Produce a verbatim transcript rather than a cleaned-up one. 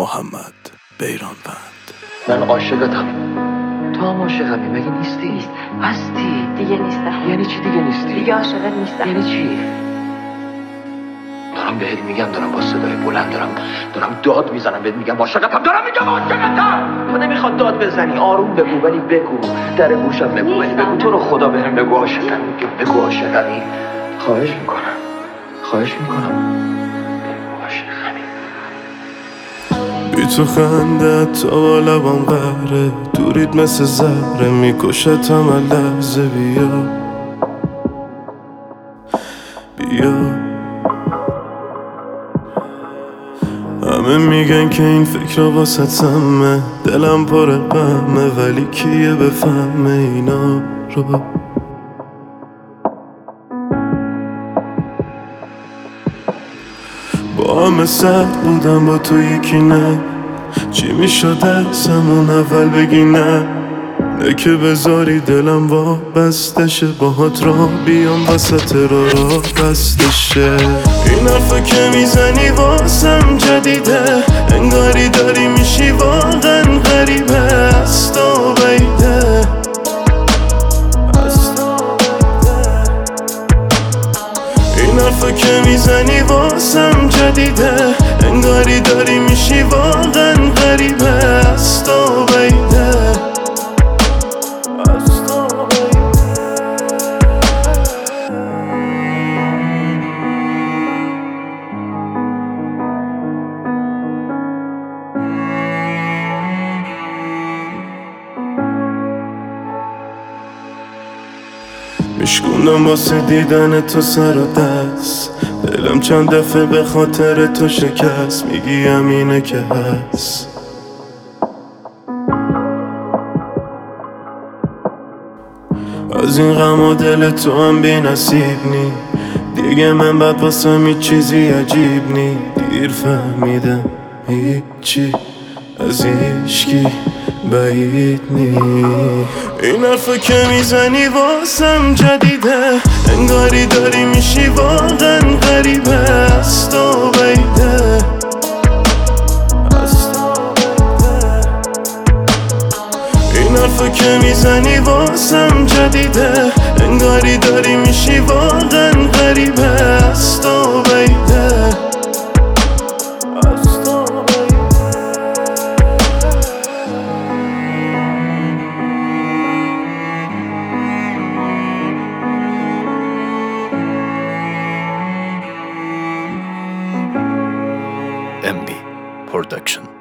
محمد بیرانوند. من عاشقتم، تو هم عاشقمی، مگه نیستی؟ نیست. هستی؟ دیگه نیستم. یعنی چی دیگه نیستی؟ دیگه عاشقت نیستم. یعنی چی؟ دارم بهت میگم، دارم با صدای بلند دارم دارم داد میزنم بهت میگم عاشقتم، دارم میگم عاشقتم. تو نمیخواد داد بزنی، آروم بگو، ولی بگو، در گوشم بگو، ولی بگو تو رو خدا بهم بگو عاشقمی، بگو عاشقمی. خواهش میکنم خواهش میکنم بگو عاشقمی. بی تو خنده تا با لبام قهره، دورید مثل زهره میکشتم هر لحظه. بیا بیا، همه میگن که این فکر واسه سمه، دلم پر غمه، ولی کیه بفهمه اینا رو. با همه سخت بودم، با تو یکی نه. چی میشد ازمون اول بگی نه؟ نه که بذاری دلم وا بستشه، باهات را بیام وسط را را بستشه. این حرفا که میزنی واسم جدیده، انگاری داری میشی واقعا غریبه. از تو بیده این حرفا که میزنی واسم جدیده، انگاری داری میشی واقعا غریبه. از تو بیده میشکونم واسه دیدن تو سر و دست، دلم چند دفعه به خاطر تو شکست. میگی همینه که هست، از این غم و دل تو هم بی نصیب نی. دیگه من بعد واسه می چیزی عجیب نی. دیر فهمیدم هیچی از هیچکی بعید نی. این حرفا که میزنی واسم جدیده، انگاری داری میشی واقعا غریبه. از تو بیده این حرفا که میزنی واسم جدیده، انگاری داری میشی واقعا غریبه. از تو بیده M B Production.